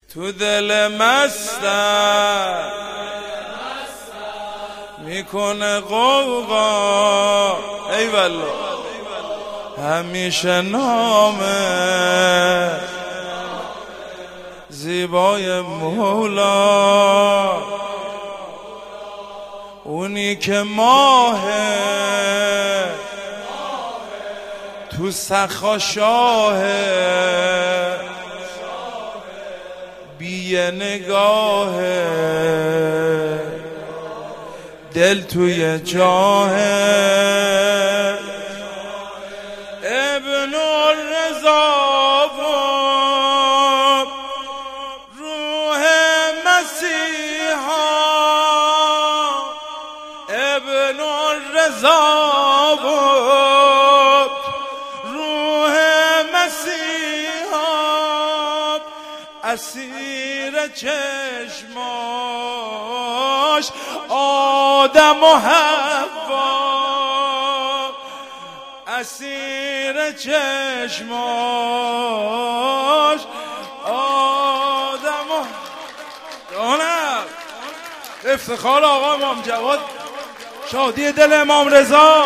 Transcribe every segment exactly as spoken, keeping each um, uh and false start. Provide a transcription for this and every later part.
تو دل مستم میکنه غوغا، ای والله همیشه نامه زیبای مولا، اونی که ماهه تو سخا شاهه، بی نگاهه دل توی جاهه. ابن الرضا روح مسیحا، ابن الرضا روح مسیحا، اسیر چشماش آدم و حوا، اسیر چشماش آدم و دانم. افتخار آقا امام جواد، شادی دل امام رضا.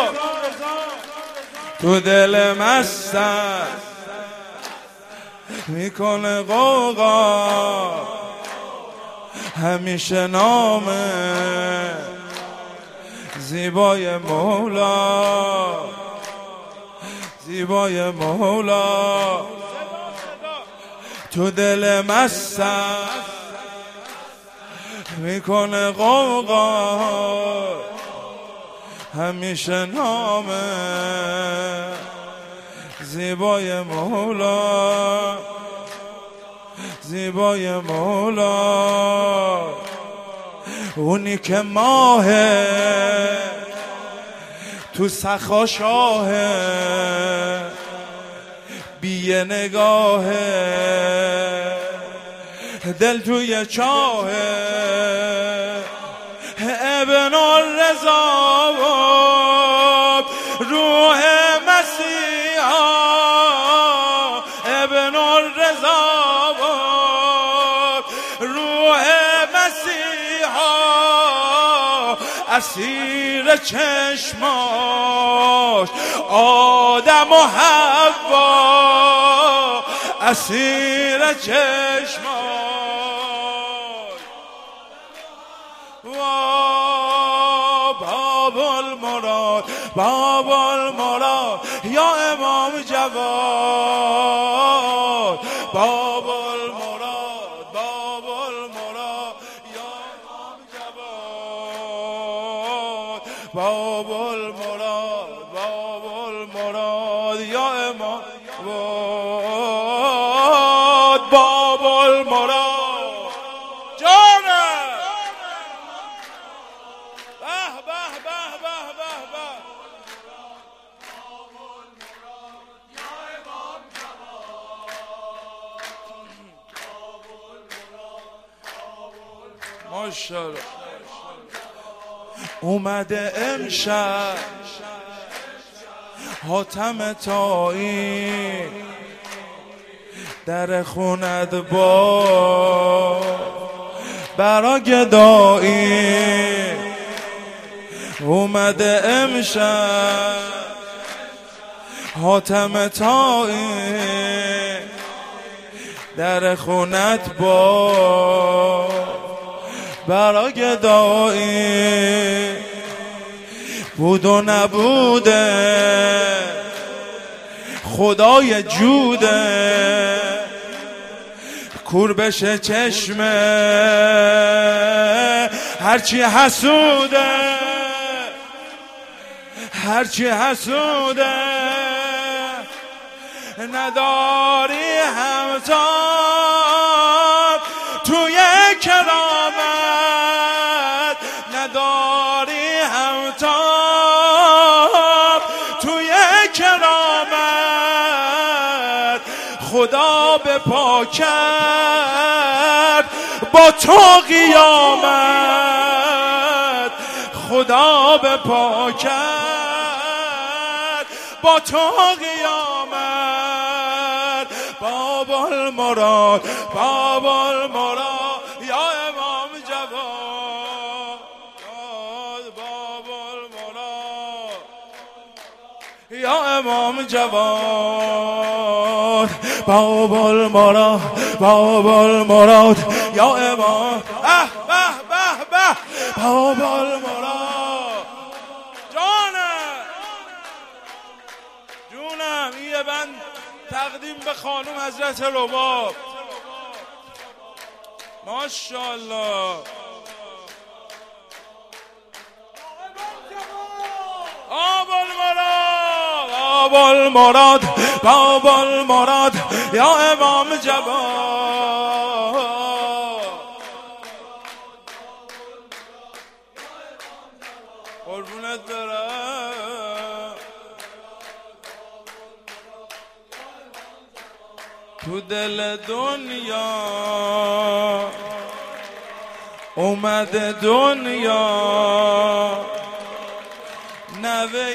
تو دل مستم میکنه غوغا، همیشه نامه زیبای مولا، زیبای مولا. تو دل مستم میکنه غوغا، همیشه نامه زیبای مولا، زیبای مولا. اونی که ماهه تو سخا شاهه، بی نگاهه دل توی چاهه. ابن الرضا روح مسیحا، ابن الرضا روح مسیحا، اسیر چشماش آدم و حوا، اسیر چشماش. باب المراد، باب المراد یا امام جواد، باب المراد، باب المراد یا امام جواد، باب المراد، باب المراد یا امام جواد، باب المراد جانم. ماشاءالله اومده امشب حاتم طایی، در خونت با برا گدایی. اومده امشب حاتم طایی، در خونت با برا گدایی. بود و نبوده خدای جوده، کور بشه چشمه هرچی حسوده، هرچی حسوده. نداری همتا توی کرامت، نداری همتا توی کرامت. خدا به پا کرد با تو قیامت، خدا به پا کرد با تو قیامت. باب المراد المراد باب المراد یا امام جواد باب المراد یا امام جواد باب المراد باب المراد یا امام اه به به به باب المراد جانم جونم. یه بند تقدیم به خانم حضرت رباب. ماشاءالله. باب المراد باب المراد باب المراد یا امام جواد قربونت برم. تو دل دنیا اومده دنیا نوه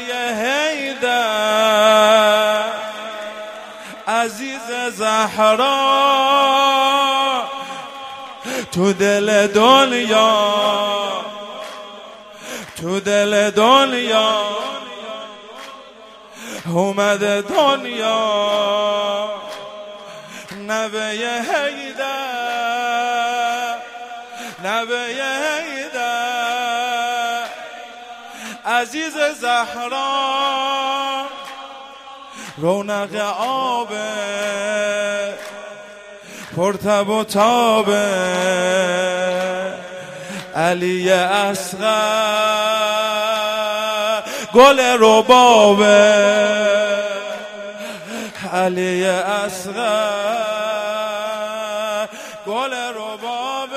حیدر عزیز زهرا تو دل دنیا تو دل دنیا اومده دنیا نوه حیدر نوه حیدر عزیز زهرا رونق آب پرتب و تاب علی اصغر گل رباب علی اصغر گل رباب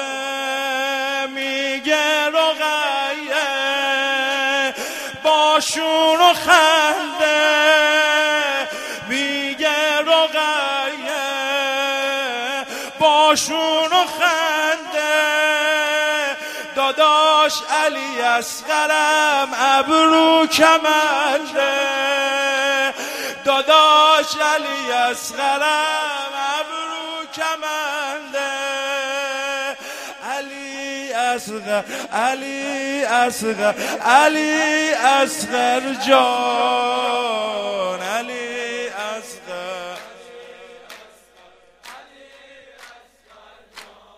میگه رقیه باشون و خنده میگه رقیه باشون و خنده داداش علی اصغرم ابرو کمنده داداش علی اصغرم ابرو کمنده علی اصغر علی اصغر علی اصغر جان